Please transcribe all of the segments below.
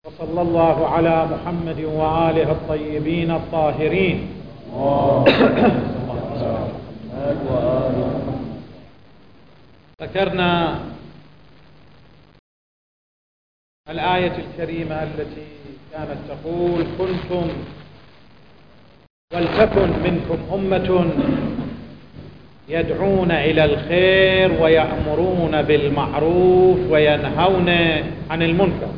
وصلى الله على محمد وآله الطيبين الطاهرين. ذكرنا الآية الكريمة التي كانت تقول: كنتم ولتكن منكم أمة يدعون إلى الخير ويأمرون بالمعروف وينهون عن المنكر.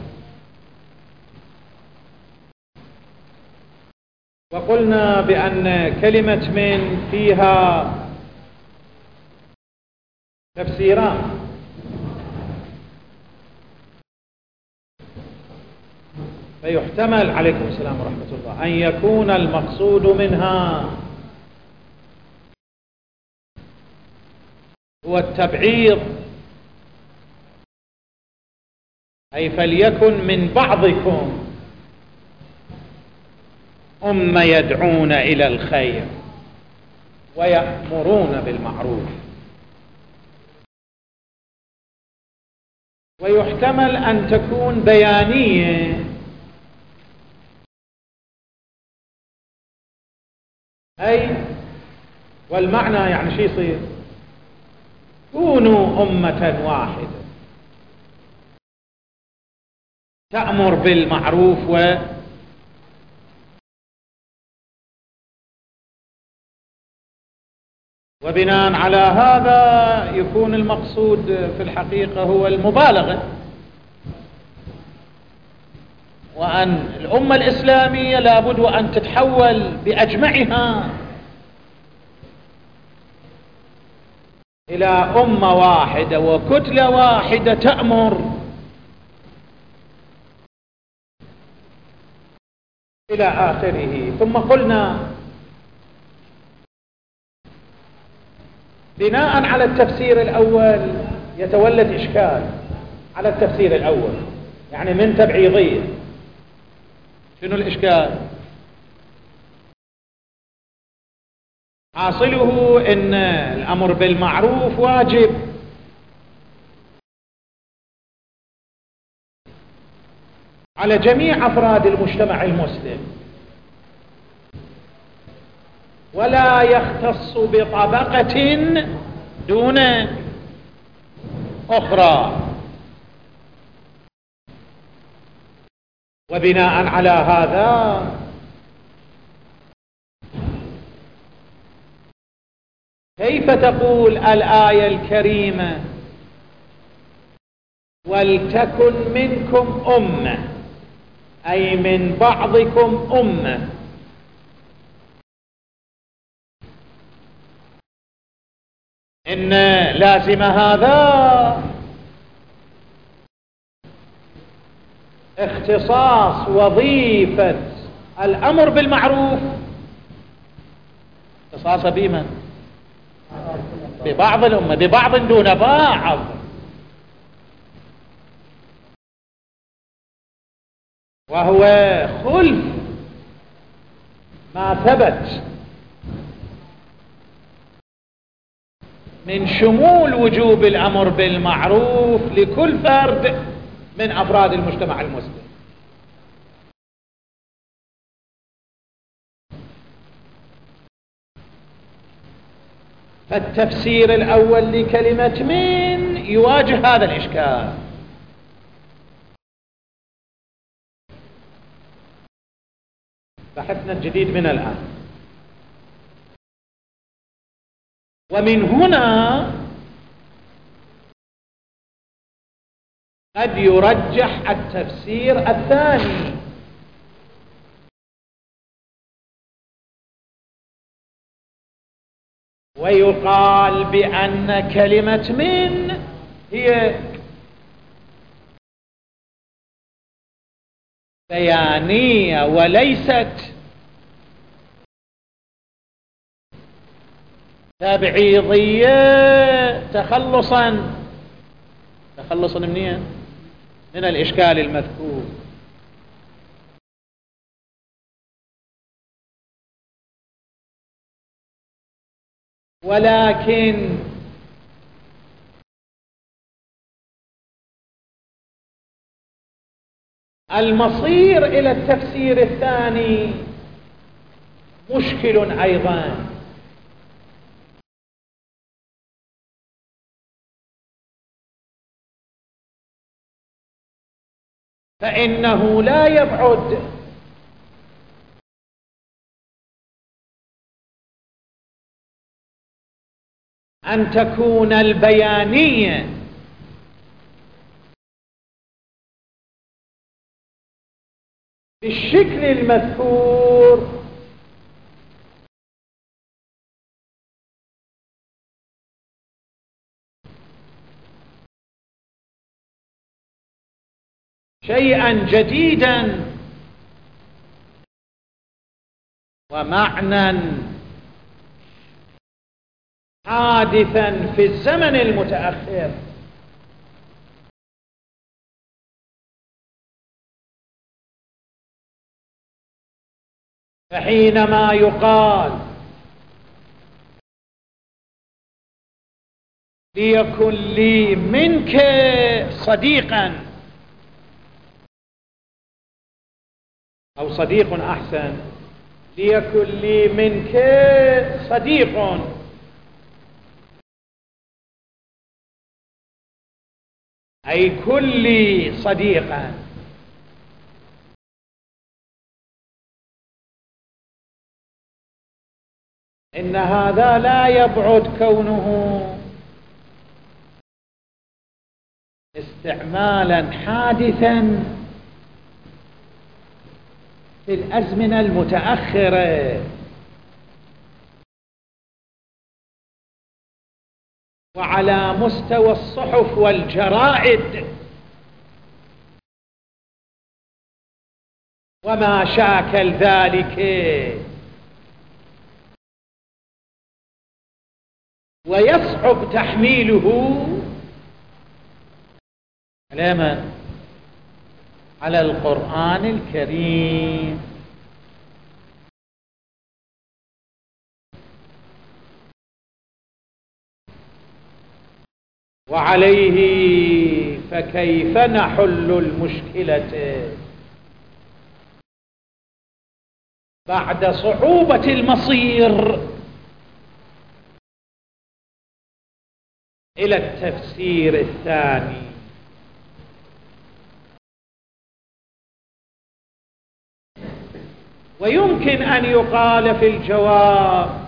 وقلنا بأن كلمة من فيها تفسيران: فيحتمل عليكم السلام ورحمة الله أن يكون المقصود منها هو التبعيض، أي فليكن من بعضكم أمة يدعون إلى الخير ويأمرون بالمعروف. ويحتمل أن تكون بيانية، أي والمعنى يعني شو يصير؟ كونوا أمة واحدة تأمر بالمعروف وبناء على هذا يكون المقصود في الحقيقة هو المبالغة، وأن الأمة الإسلامية لابد وأن تتحول بأجمعها إلى أمة واحدة وكتلة واحدة تأمر إلى آخره. ثم قلنا بناء على التفسير الأول يتولد إشكال على التفسير الأول، يعني من تبعيضية. شنو الإشكال؟ حاصله إن الأمر بالمعروف واجب، على جميع أفراد المجتمع المسلم، ولا يختص بطبقة دون أخرى. وبناء على هذا كيف تقول الآية الكريمة: ولتكن منكم أمة، أي من بعضكم أمة؟ إن لازم هذا اختصاص وظيفة الأمر بالمعروف، اختصاص بمن؟ ببعض الأمة، ببعض دون بعض. وهو خلف ما ثبت من شمول وجوب الأمر بالمعروف لكل فرد من أفراد المجتمع المسلم. فالتفسير الأول لكلمة من يواجه هذا الإشكال. بحثنا الجديد من الآن. ومن هنا قد يرجح التفسير الثاني، ويقال بأن كلمة من هي بيانية وليست تبعيضية تخلصا من الإشكال المذكور. ولكن المصير إلى التفسير الثاني مشكل أيضا، فإنه لا يبعد أن تكون البيانية بالشكل المذكور شيئا جديدا ومعنى حادثا في الزمن المتأخر. فحينما يقال ليكن لي منك صديقا أو صديق أحسن، ليكن لي منك صديق، أي كن لي صديقا. إن هذا لا يبعد كونه استعمالا حادثا في الأزمنة المتأخرة، وعلى مستوى الصحف والجرائد وما شاكل ذلك، ويصعب تحميله على القرآن الكريم. وعليه فكيف نحل المشكلة بعد صعوبة المصير إلى التفسير الثاني؟ ويمكن أن يقال في الجواب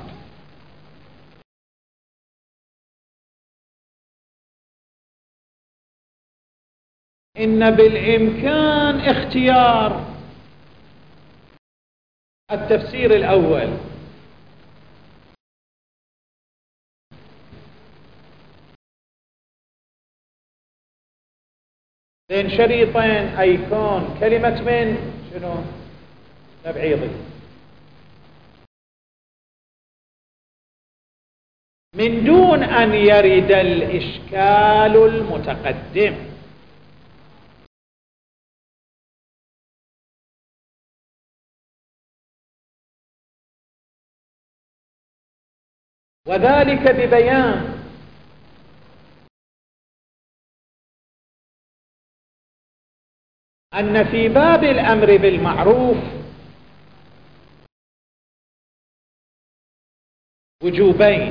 إن بالإمكان اختيار التفسير الأول، بين شريطين أيكون كلمة من شنو تبعيضي، من دون أن يرد الإشكال المتقدم. وذلك ببيان أن في باب الأمر بالمعروف وجوبين: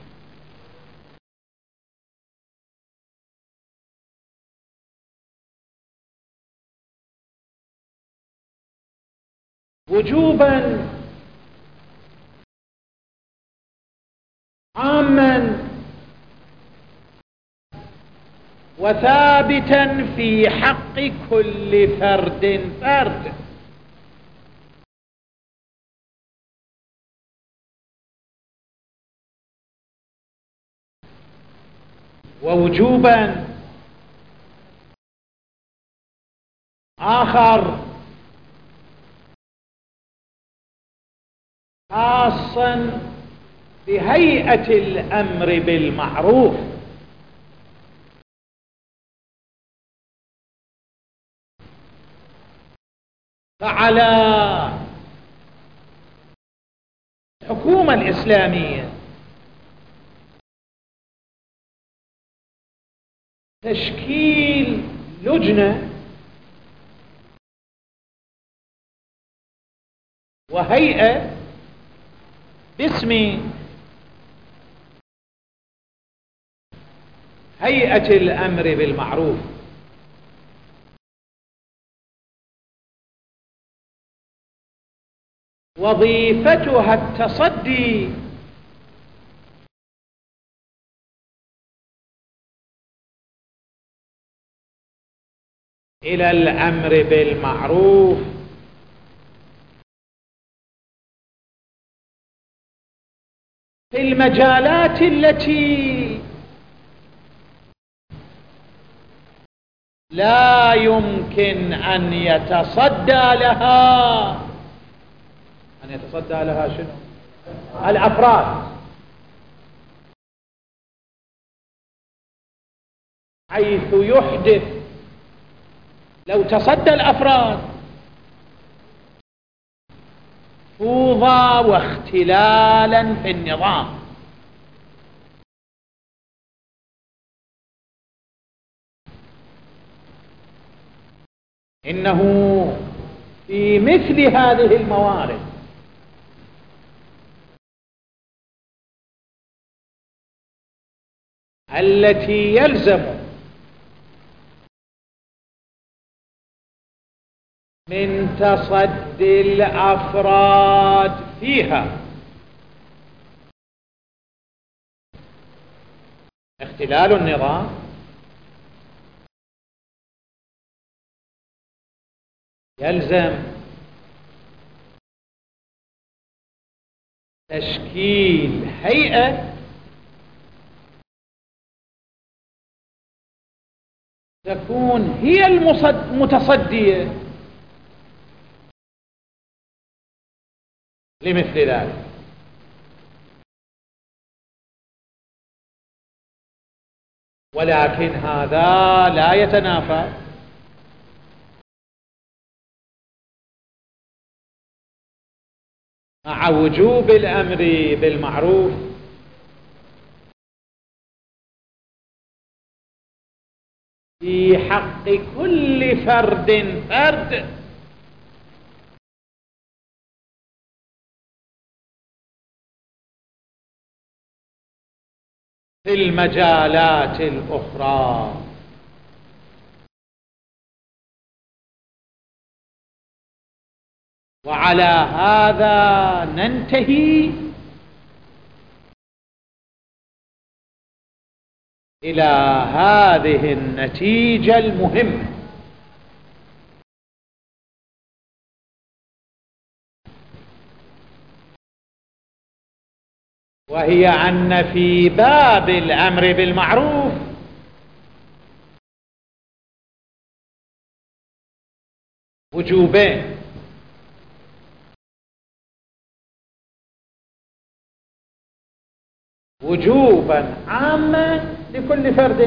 وجوبا عاما وثابتا في حق كل فرد فرد، ووجوبا آخر خاصا بهيئة الأمر بالمعروف. فعلى الحكومة الإسلامية تشكيل لجنة وهيئة باسم هيئة الأمر بالمعروف. وظيفتها التصدي إلى الأمر بالمعروف في المجالات التي لا يمكن أن يتصدى لها. أن يتصدى لها شنو؟ الأفراد، حيث يحدث لو تصدى الأفراد فوضى واختلالا في النظام. إنه في مثل هذه الموارد التي يلزم من تصدي الأفراد فيها اختلال النظام، يلزم تشكيل هيئة تكون هي المتصدية لمثل ذلك. ولكن هذا لا يتنافى مع وجوب الأمر بالمعروف في حق كل فرد في المجالات الأخرى. وعلى هذا ننتهي إلى هذه النتيجة المهمة: وهي أن في باب الأمر بالمعروف وجوبين: وجوبا عاما لكل فرد،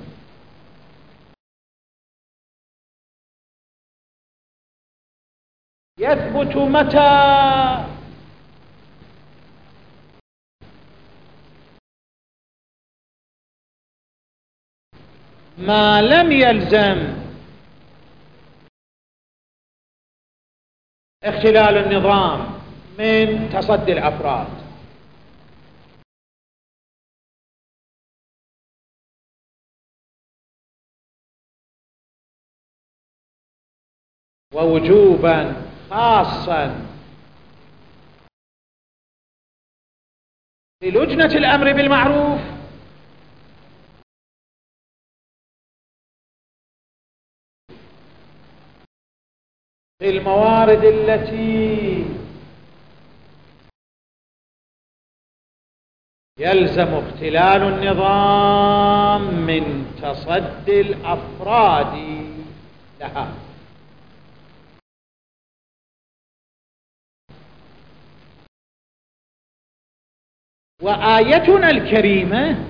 يثبت متى؟ ما لم يلزم اختلال النظام من تصدي الأفراد. ووجوبا خاصا للجنة الأمر بالمعروف في الموارد التي يلزم اختلال النظام من تصدي الأفراد لها. وآيتنا الكريمة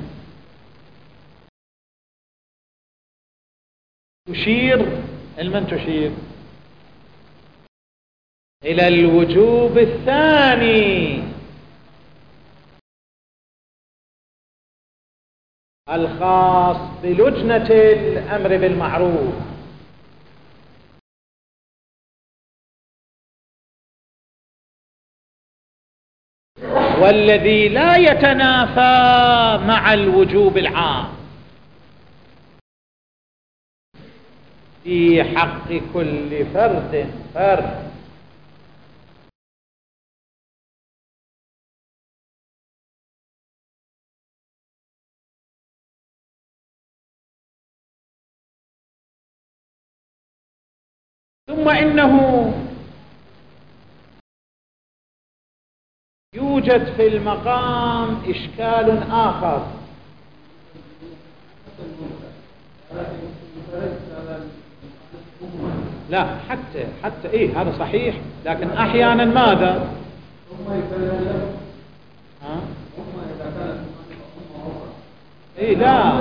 تشير لمن تشير؟ إلى الوجوب الثاني الخاص بلجنة الأمر بالمعروف، والذي لا يتنافى مع الوجوب العام في حق كل فرد فرد. ثم إنه يوجد في المقام إشكال آخر. لا، حتى إيه، هذا صحيح، لكن أحيانا ماذا؟ إيه لا،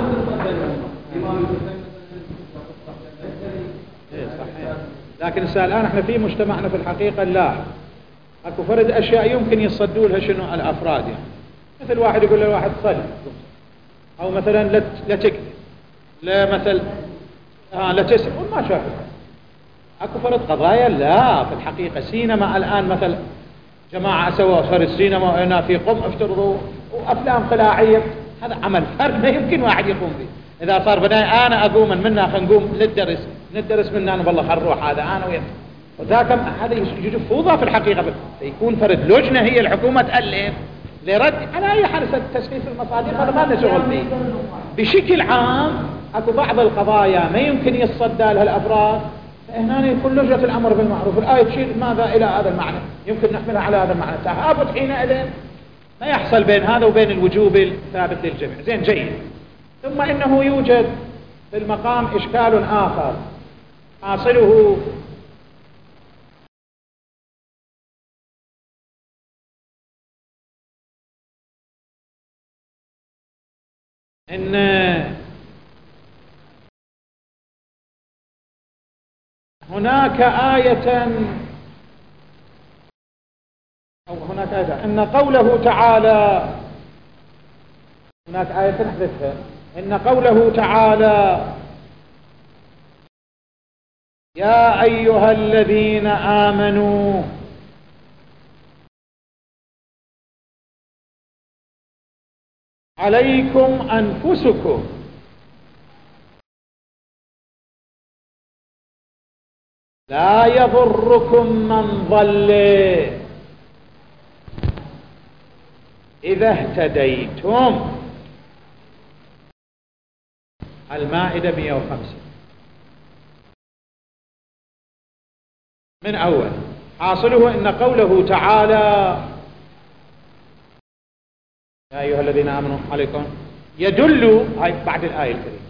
إيه صحيح، لكن الآن احنا في مجتمعنا في الحقيقة لا، اكو فرد اشياء يمكن يصدوا لها شنو الافراد، يعني مثل واحد يقول لواحد صل، او مثلا لا تكذب، لا مثل لا تسرق وما شابه. اكو فرد قضايا لا في الحقيقة سينما الان مثلا جماعة سووا صار السينما هنا في قم افترضوا وافلام خلاعية، هذا عمل فرد ما يمكن واحد يقوم به. اذا صار بناء انا اقوم منا خلينا نقوم ندرس منا انا والله خل نروح هذا انا ويا وذاك، هذا يجي فوضى في الحقيقة. فيكون فرد لجنة هي الحكومة تألف لرد على أي حال تسفيف المصادر، هذا ما لنا شغل فيه. بشكل عام أكو بعض القضايا ما يمكن يتصدى لها الأفراد، فهنا يكون لجنة الأمر بالمعروف، الآية تشير ماذا إلى هذا المعنى، يمكن نحملها على هذا المعنى، تهابط حينئذ ما يحصل بين هذا وبين الوجوب الثابت للجميع. زين جيد. ثم إنه يوجد في المقام إشكال آخر حاصله إن هناك آية إن قوله تعالى، هناك آية نحذفها، إن قوله تعالى يا أيها الذين آمنوا عليكم أنفسكم لا يضركم من ضل إذا اهتديتم. المائدة 105 من أول. حاصله إن قوله تعالى يا أيها الذين آمنوا عليكم يدل، هاي بعد الآية الكريمة،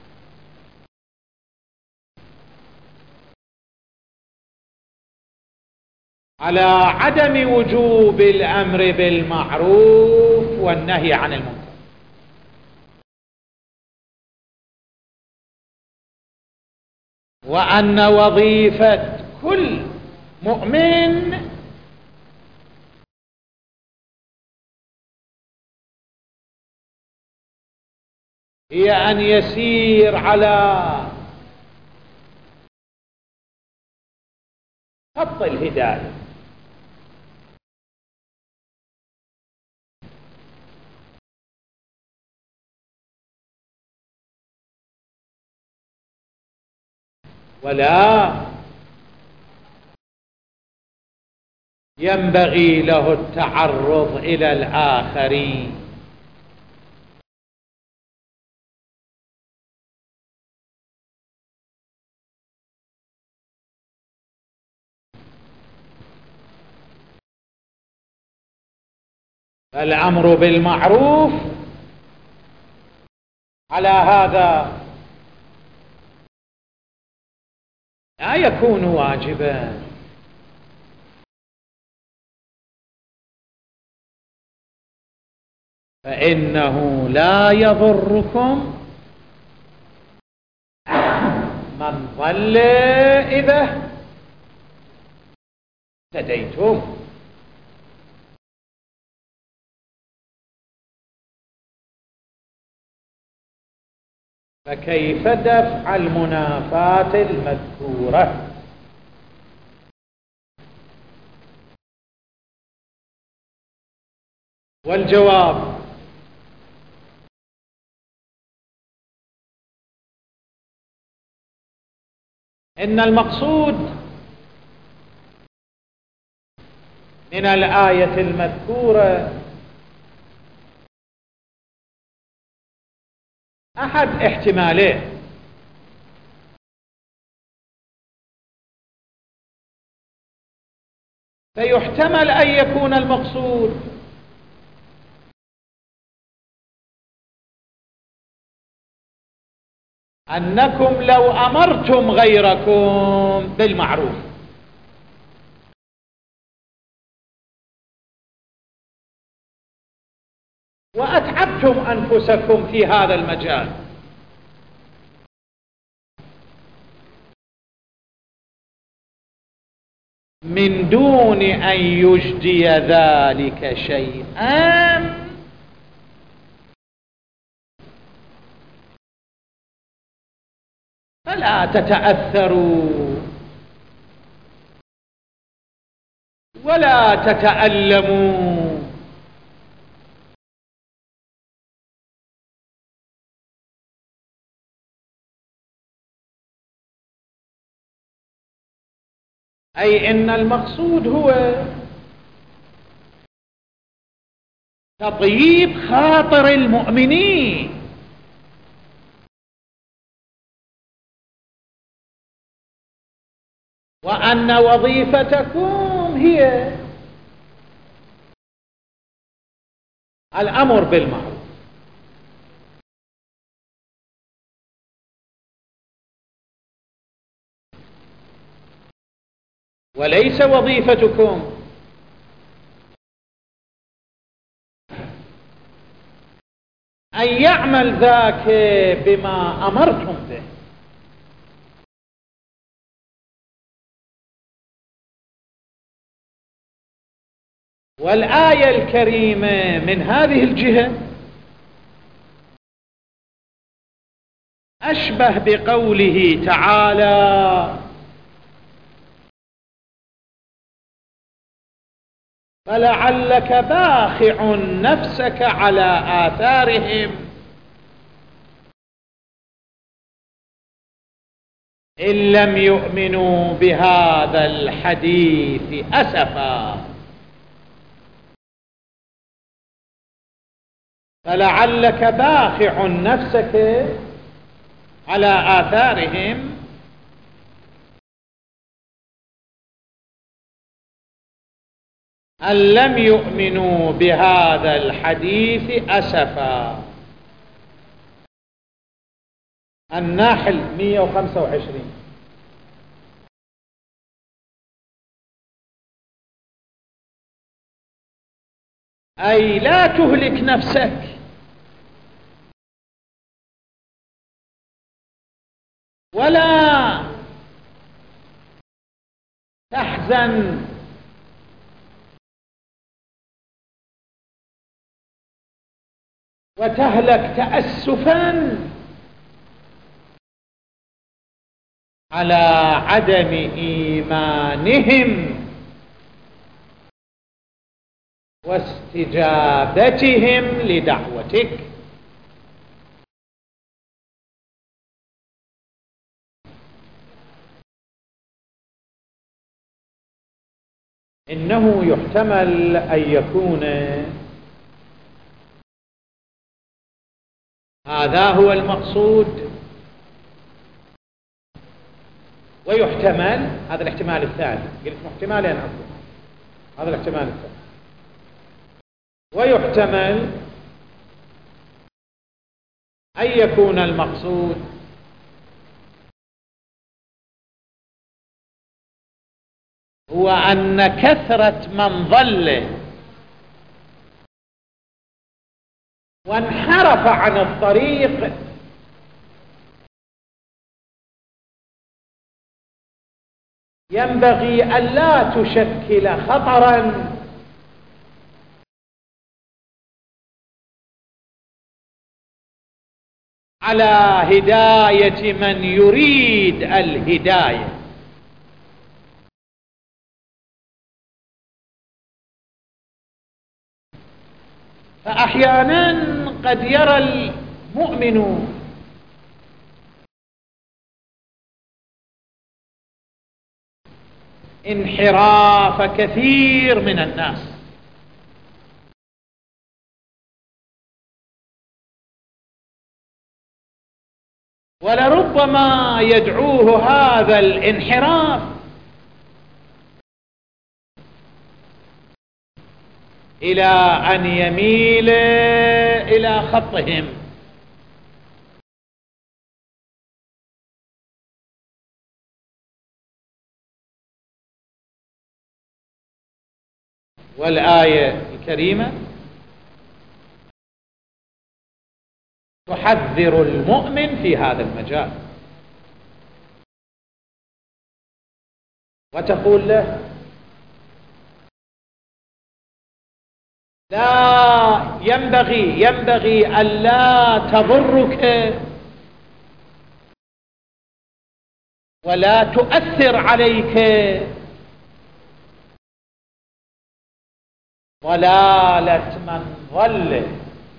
على عدم وجوب الأمر بالمعروف والنهي عن المنكر، وأن وظيفة كل مؤمن هي أن يسير على خط الهداية، ولا ينبغي له التعرض إلى الآخرين. الأمر بالمعروف على هذا لا يكون واجبا، فإنه لا يضركم من ضل إذا اهتديتم. فكيف دفع المنافاة المذكورة؟ والجواب: إن المقصود من الآية المذكورة أحد احتمالين: فيحتمل أن يكون المقصود أنكم لو أمرتم غيركم بالمعروف وأتعبتم أنفسكم في هذا المجال من دون أن يجدي ذلك شيئا، فلا تتأثروا ولا تتألموا. أي إن المقصود هو تطيب خاطر المؤمنين، وأن وظيفتكم هي الأمر بالمعروف، وليس وظيفتكم أن يعمل ذاك بما أمرتم به. والآية الكريمة من هذه الجهة أشبه بقوله تعالى: فلعلك باخع نفسك على آثارهم إن لم يؤمنوا بهذا الحديث أسفا. فلعلك باخع نفسك على آثارهم أن لم يؤمنوا بهذا الحديث أسفا. النحل 125. أي لا تهلك نفسك ولا تحزن وتهلك تأسفا على عدم إيمانهم واستجابتهم لدعوتك. إنه يحتمل أن يكون هذا هو المقصود، ويحتمل هذا الاحتمال الثاني، قلت احتمالين أصلا، هذا الاحتمال الثاني، ويحتمل أن يكون المقصود هو أن كثرة من ضل وانحرف عن الطريق ينبغي ألا تشكل خطرا على هداية من يريد الهداية. فأحيانا قد يرى المؤمن انحراف كثير من الناس، ولربما يدعوه هذا الانحراف إلى أن يميل إلى خطهم. والآية الكريمة تحذر المؤمن في هذا المجال وتقول له: لا ينبغي ألا تضرك ولا تؤثر عليك ضلالة من ضل،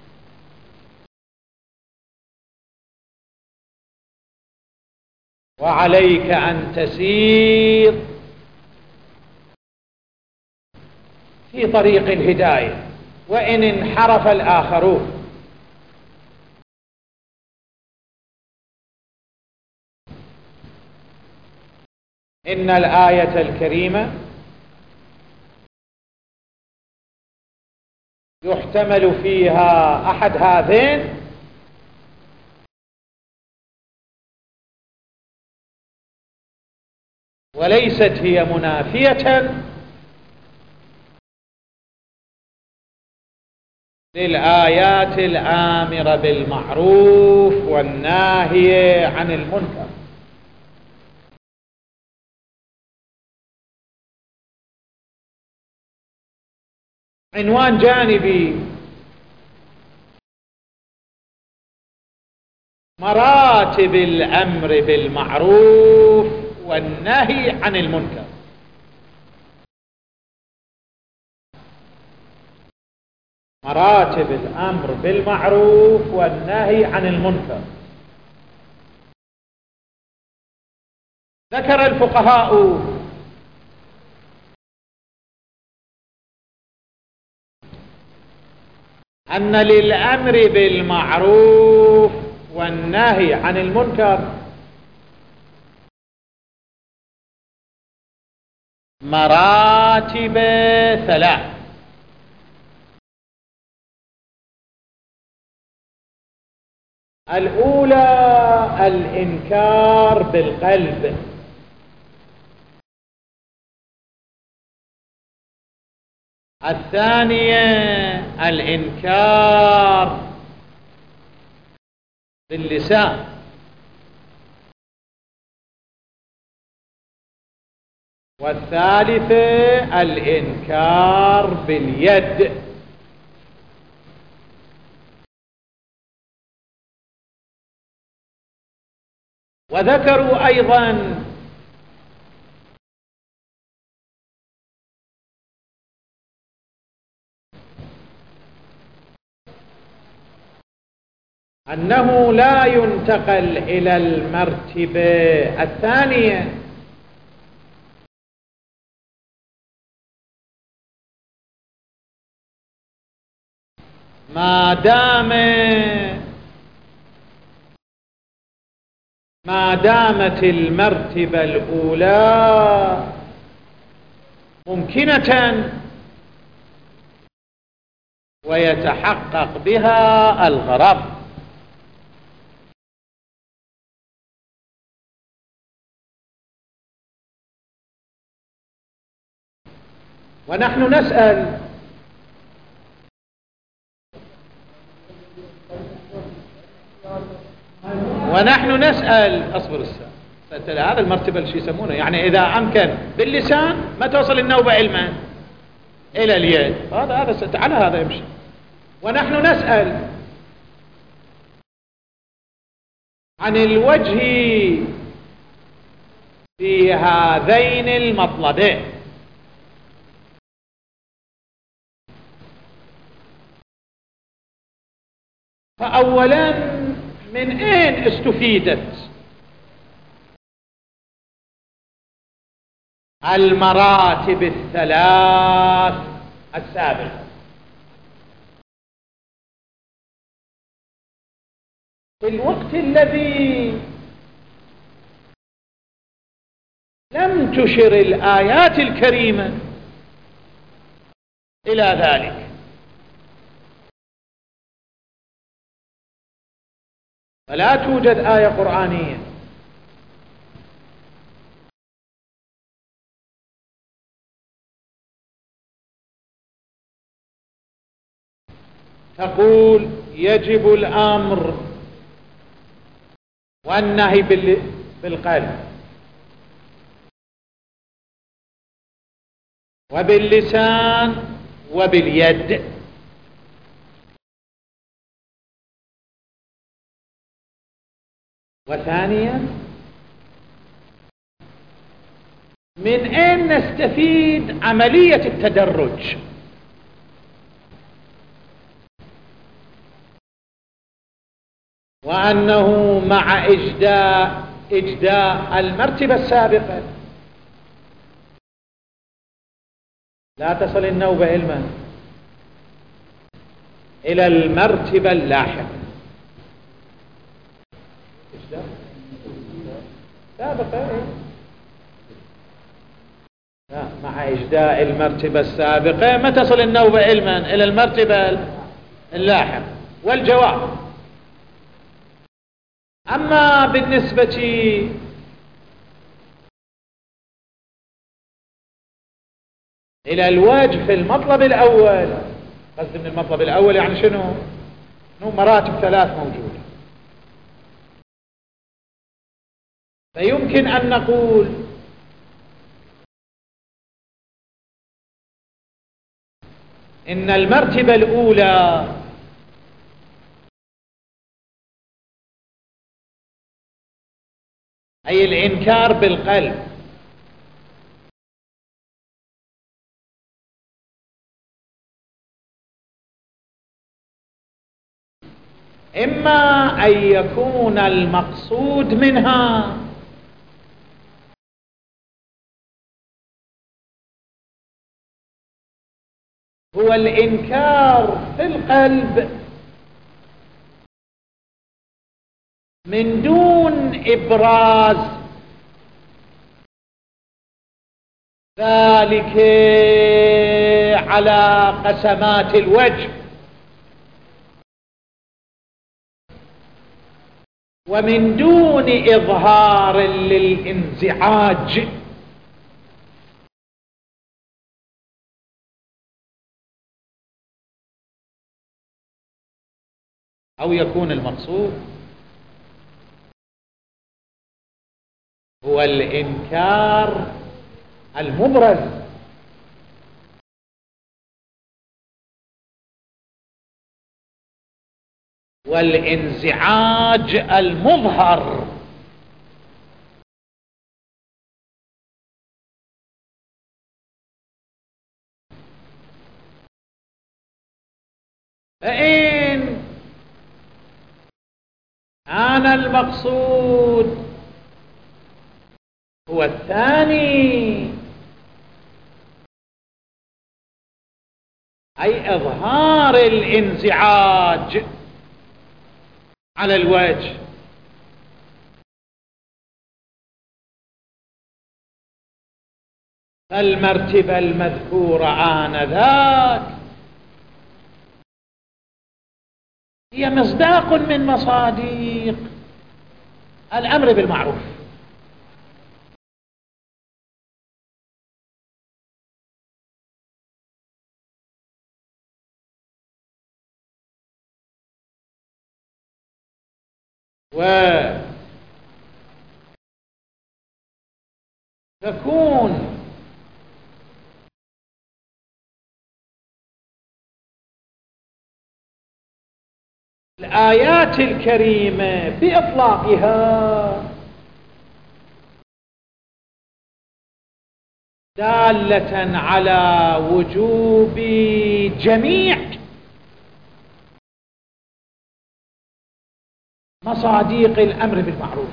وعليك أن تسير في طريق الهداية وإن انحرف الآخرون. إن الآية الكريمة يحتمل فيها أحد هذين، وليست هي منافية للآيات الآمرة بالمعروف والناهية عن المنكر. عنوان جانبي: مراتب الأمر بالمعروف والنهي عن المنكر. مراتب الأمر بالمعروف والنهي عن المنكر. ذكر الفقهاء أن للأمر بالمعروف والنهي عن المنكر مراتب ثلاث: الأولى الإنكار بالقلب، الثانية الإنكار باللسان، والثالثة الإنكار باليد. وذكروا أيضا أنه لا ينتقل إلى المرتبة الثانية ما دامت المرتبة الأولى ممكنة ويتحقق بها الغرض. ونحن نسأل أصبر الساعة هذا المرتبة اللي يسمونه، يعني إذا أمكن باللسان ما توصل النوبة علما إلى اليد، هذا على هذا يمشي. ونحن نسأل عن الوجه في هذين المطلبين. فأولا من أين استفيدت المراتب الثلاث السابقة؟ في الوقت الذي لم تشر الآيات الكريمة إلى ذلك، فلا توجد آية قرآنية تقول يجب الأمر والنهي بالقلب وباللسان وباليد. وثانيا، من أين نستفيد عملية التدرج؟ وأنه مع إجداء المرتبة السابقة لا تصل النوبة علما إلى المرتبة اللاحقة. سابقة لا، مع إجداء المرتبة السابقة ما تصل النوبة علما إلى المرتبة اللاحقة. والجواب: أما بالنسبة إلى الوجه في المطلب الأول، قصد من المطلب الأول يعني شنو مراتب ثلاث موجودة، فيمكن أن نقول إن المرتبة الأولى أي الإنكار بالقلب إما أن يكون المقصود منها هو الإنكار في القلب من دون إبراز ذلك على قسمات الوجه، ومن دون إظهار للانزعاج، أو يكون المقصود هو الإنكار المبرز والانزعاج المظهر. فإن كان المقصود هو الثاني أي إظهار الانزعاج على الوجه، فالمرتبة المذكورة آنذاك هي مصداق من مصادق الأمر بالمعروف، وتكون الآيات الكريمة بإطلاقها دالة على وجوب جميع مصاديق الأمر بالمعروف.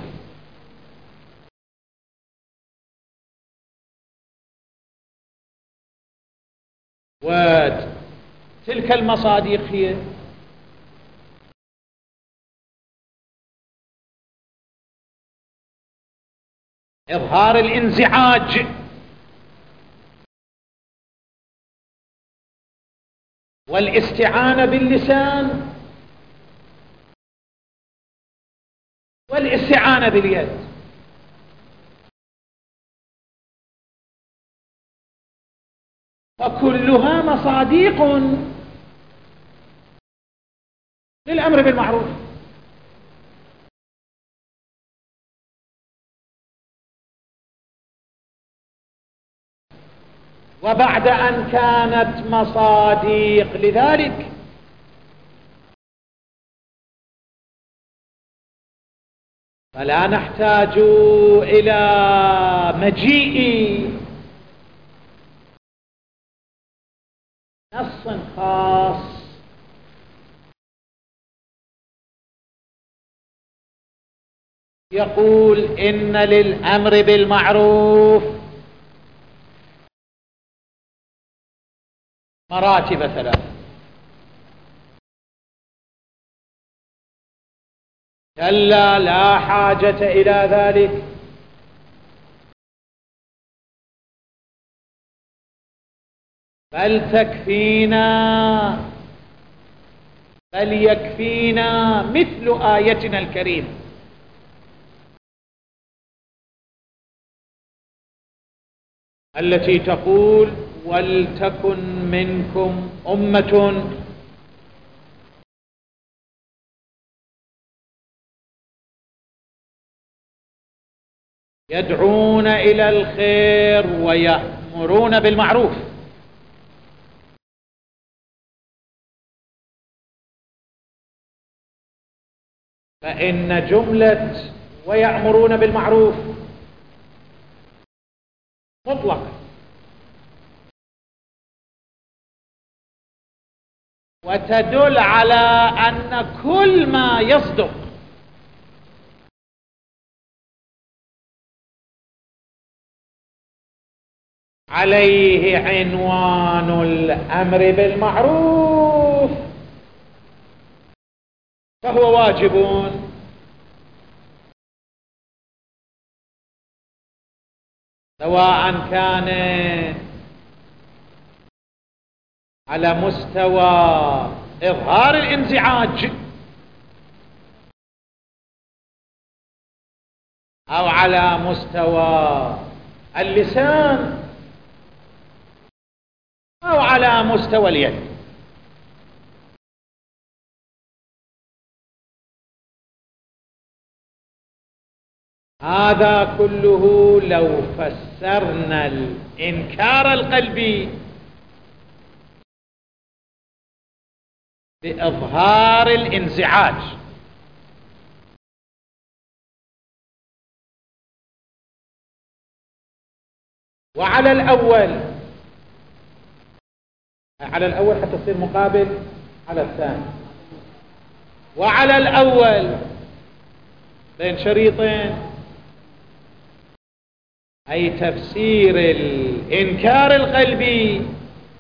وتلك المصاديق هي إظهار الانزعاج والاستعانة باللسان والاستعانة باليد. فكلها مصاديق للأمر بالمعروف. وبعد أن كانت مصاديق لذلك فلا نحتاج إلى مجيء نص خاص يقول إن للأمر بالمعروف مراتب ثلاث. كلا، لا حاجة إلى ذلك. بل يكفينا مثل آيتنا الكريمة التي تقول ولتكن منكم أمة يدعون إلى الخير ويأمرون بالمعروف. فإن جملة ويأمرون بالمعروف مطلقة، وتدل على أن كل ما يصدق عليه عنوان الأمر بالمعروف فهو واجب، سواء كان على مستوى إظهار الانزعاج أو على مستوى اللسان أو على مستوى اليد. هذا كله لو فسرنا الإنكار القلبي بإظهار الانزعاج، وعلى الأول حتى تصير مقابل على الثاني، وعلى الأول بين شريطين، أي تفسير الإنكار القلبي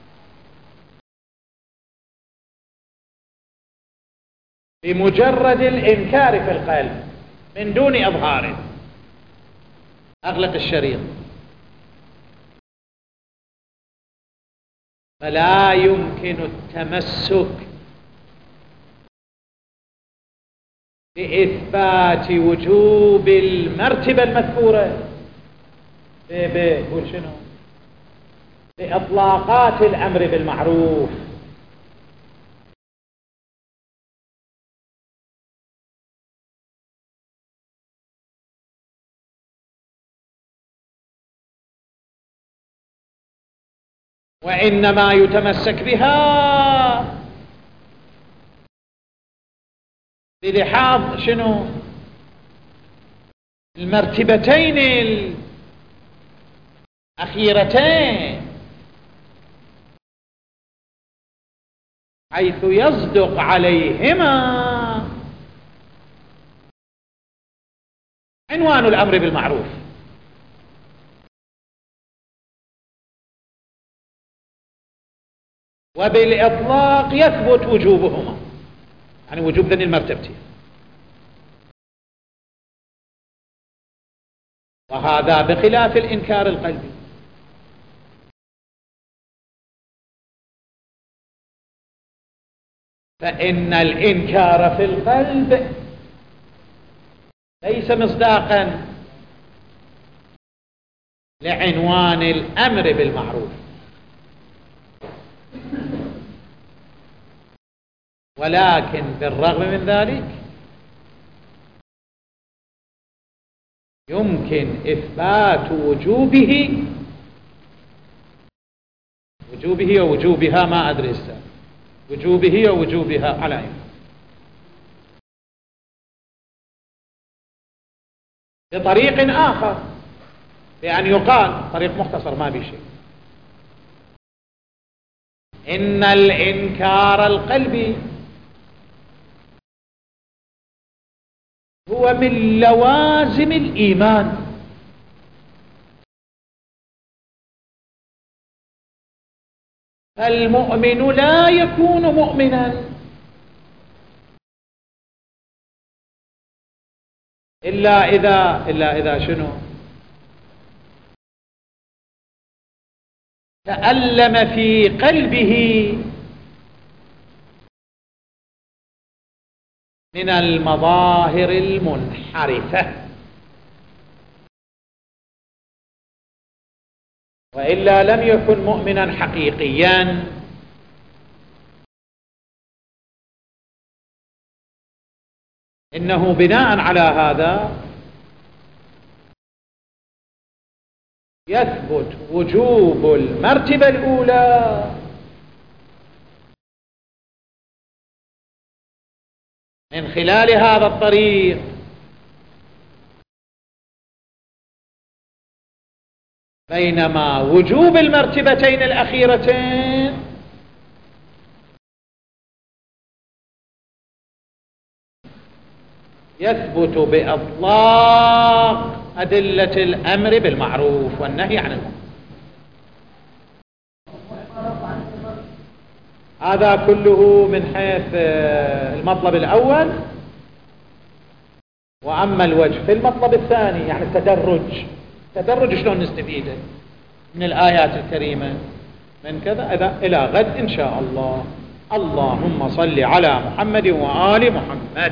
بمجرد الإنكار في القلب من دون إظهار. أغلق الشريط. فلا يمكن التمسك بإثبات وجوب المرتبة المذكورة بإطلاقات الأمر بالمعروف. وإنما يتمسك بها بلحاظ المرتبتين الأخيرتين، حيث يصدق عليهما عنوان الأمر بالمعروف. وبالإطلاق يثبت وجوبهما، يعني وجوب ذني المرتبتين، وهذا بخلاف الإنكار القلبي. فإن الإنكار في القلب ليس مصداقا لعنوان الأمر بالمعروف، ولكن بالرغم من ذلك يمكن إثبات وجوبه ووجوبها، ما أدري السابق، وجوبه ووجوبها على إيه، بطريق آخر، بأن يقال طريق مختصر ما بي شيء، إن الإنكار القلبي هو من لوازم الإيمان، المؤمن لا يكون مؤمنا إلا إذا شنو؟ تألم في قلبه من المظاهر المنحرفة، وإلا لم يكن مؤمنا حقيقيا. إنه بناء على هذا يثبت وجوب المرتبة الأولى من خلال هذا الطريق، بينما وجوب المرتبتين الأخيرتين يثبت بإطلاق أدلة الأمر بالمعروف والنهي عن المنكر. هذا كله من حيث المطلب الأول. وأما الوجه في المطلب الثاني، يعني التدرج شلون نستفيده من الآيات الكريمة من كذا إلى غد إن شاء الله. اللهم صل على محمد وآل محمد.